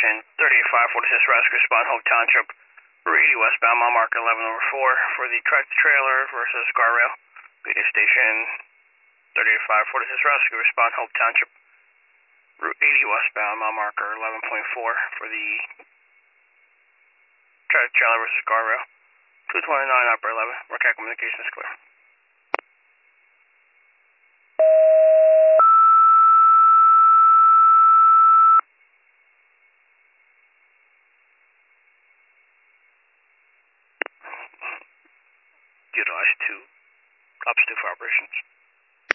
station 38546 Rescue, respond Hope Township, Route 80 westbound, mile marker 11 over 4 for the tractor trailer versus guardrail. Radio station 38546 Rescue, respond Hope Township, Route 80 westbound, mile marker 11.4 for the tractor trailer versus guardrail. 229 upper 11, Mercat communications clear.